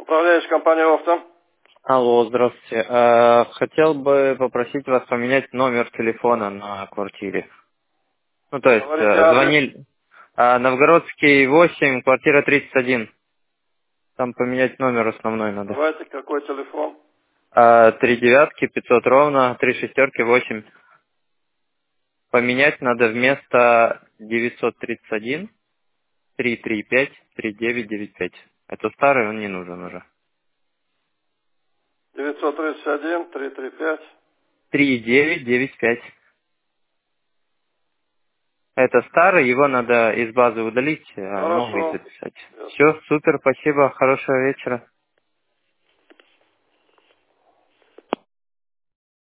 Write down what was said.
Управляющая компания «Офта». Алло, здравствуйте. Хотел бы попросить вас поменять номер телефона на квартире. Ну, то есть, Говорите адрес. звонили... Новгородский 8, квартира 31. Там поменять номер основной надо. Давайте, какой телефон? 3 девятки, 500 ровно, 3 шестерки, 8. Поменять надо вместо 931 335 3995. Это старый, он не нужен уже. 931-335. 3995. Это старый, его надо из базы удалить, а новый Хорошо. записать. Ясно. Все, супер, спасибо, хорошего вечера.